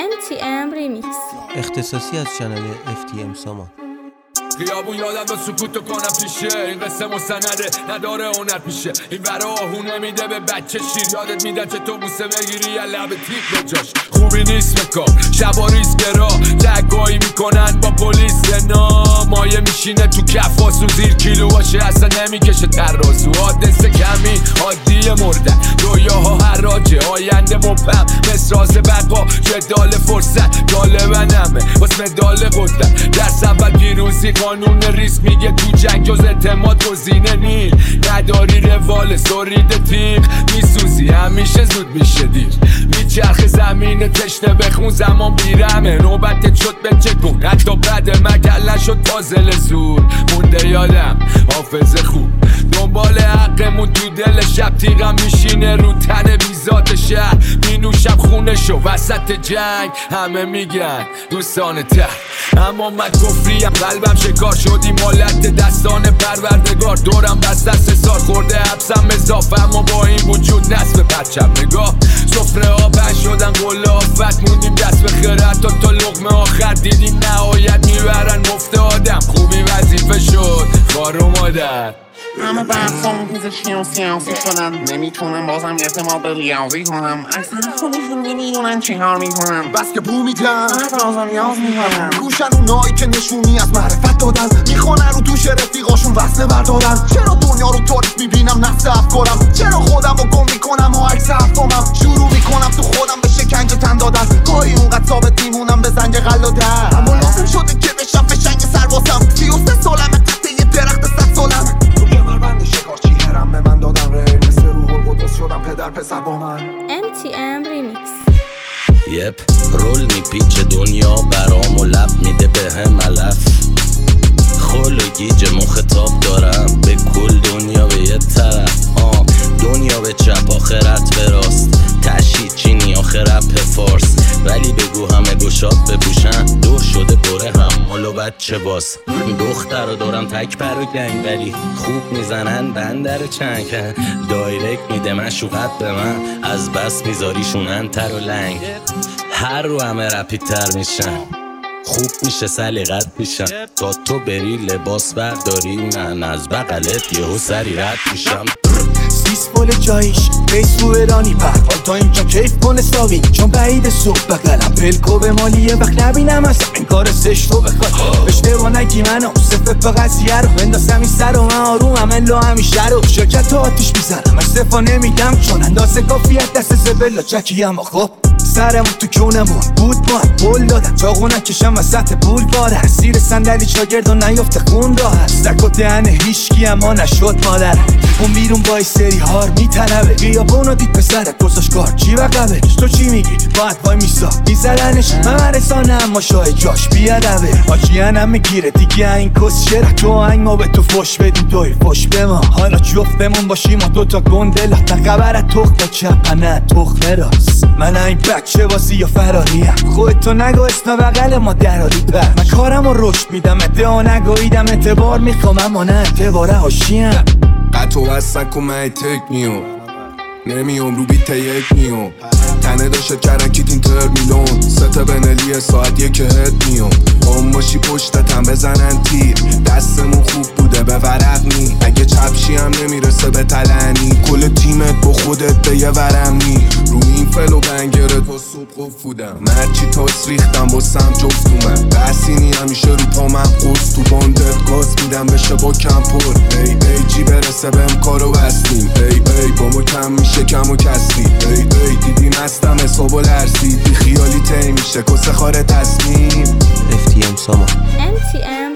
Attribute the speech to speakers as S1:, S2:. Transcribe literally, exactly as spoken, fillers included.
S1: ام تی ام ریمیکس
S2: اختصاصی از چنل اف تی ام سامان.
S3: خیابون یادم با سکوتو کنم پیشه، این قصه مستنده نداره هنر پیشه، این ورا آهونه میده به بچه شیر، یادت میدن چه تو بوسه بگیری یا لب تیپ به جاش. خوبی نیست مکار شبا ریسکرا تگایی میکنن با پلیس نه مایه میشینه تو کفاس و زیر کیلو باشه اصلا نمیکشه ترازو. حادثه کمی عادی مردن رویاها حراجه آینده مبهم مسراز بقا جدال فرصت غالبا همه واس مدال قدرت درس اول پیروزی. قانون ریسک میگه تو جنگ جز اعتماد گزینه نیل نداری روال سرید تیغ میسوزی همیشه زود میشه دیر میچرخ زمین تشنه بخون زمان بیرمه نوبتت شد به چکون حتی بعد مگل نشد پازل زور مونده یادم حافظه خوب دنبال حقمون تو دل شب تیغم میشینه رو تن بیزات شهر مینوشم خونه شو وسط جنگ همه میگن دوستان ته اما من کفریم قلبم شکار شدی مالت دستان پروردگار دورم بست دست سال خورده حبسم اضافه اما با این وجود نصف پرچم نگاه سفره ها بند شدن قله آفت موندیم دست به خیرت تا تا لقمه آخر دیدیم نهایت میبرن مفت آدم خوبی وظیفه شد خار و مادر
S4: همه بحثام پیزشی و سیاسی شدن نمیتونم بازم اعتماد به ریاضی کنم اکثر خودشون نمیدونن چی کار میکنم بس که بو میدن بازم یاز میکنم گوشن اونایی که نشونی از معرفت دادن میخونن رو توش رفیقاشون وصله بردارن چرا دنیا رو تاریک میبینم نفس افکارم چرا خودم رو گم میکنم و عکس افکارم شروع میکنم تو خودم به شکنجه تن دادن گاهی اونقدر ثابت میمونم به زنگ قلاده اما لازم شده که بشم فشنگ سر واسم سی و سه سالمه قطع یه درخت صد سالم بند شکارچی هرم به من دادن ری مثل روح القدس شدم پدر پسر با من
S1: ام تی ام ریمیکس.
S5: یپ رول میپیچ دنیا برام و لب میده به هم علف خول و گیج مخطاب دارم به کل دنیا به یه طرف آه دنیا به چپ آخرت به راست تشهید چینی آخرت به فارس ولی بگو همه گشاد بپوشن دور شده بره حمال و بچه باز دختر رو دارم تک پر و گنگ ولی خوب میزنن بندر چنگ دایرکت میده من شوقت به من از بس میذاریشونن تر و لنگ هر رو همه رپیدتر میشن خوب میشه سلیقت میشم تا تو بری لباس برداری من از بغلت یهو سری رد میشم
S6: سیس پول جایش بیس رو ایرانی پر حال تا اینجا کیف کن ساوی چون بعید صبح بقلم پلکو به مالیه وقت نبینم اصلا این کار سشت رو بخواد اشتباه نگی منو صفه به قضیه رو بندازم این سر و من آروم عملو همیشه رو شرکت آتیش میزنم اشتفا نمیدم چون اندازه کافیت دست زبلا چکیم و خب سرمون تو کونمون بود ما پول دادن چاقو نکشم وسط پول باره زیر صندلی شاگرد و نیفته خون راه سک و دهن هیچکی اما نشد مادر اون بیرون با سری هار میطلبه بیابونو دید پسر پرسش کار چی بقبه تو چی میگی باید وای میسا میزدنش من رسانه اما شای جاش بیادبه آجیانم میگیره دیگه این کس شرح تو هنگ ما به تو فش بدیم توی فش به ما حالا جفتمون باشیم ما دوتا گندلا تقبرت تخت چپ نه تخت راست من این بچه بازی یا فراریم خودتو نگو اسم بغل ما دراری پر من کارم رو رشد میدم ادعا نگویدم اعتبار میخوام اما نه اعتباره هاشیم
S7: قطع و بستن که من تک میام نمیام رو بیت یک میام تنه داشت کرکیت این ترمینون سته بنلی ساعت یک هد میام هم باشی پشتتم بزنن تیر دستمون خوب بوده به ورق نی اگه چپشی هم نمیرسه به تلنی کل تیمت با خودت به یه ورم نی رو این فلو بنگره تا صبح قفودم مرچی تاس ریختم باسم جفت اومد بحثینی همیشه رو پا من قرص تو باندت گاز میدم بشه با کم پر ای ای جی برسه بهم کارو بستیم ای ای با ما کم میشه کم و کسری ای ای دیدیم هستم حساب و لرزید بی خیالی تی میشه کسه خاره تصمیم
S2: اف تی ام سامان.
S1: ام تی ام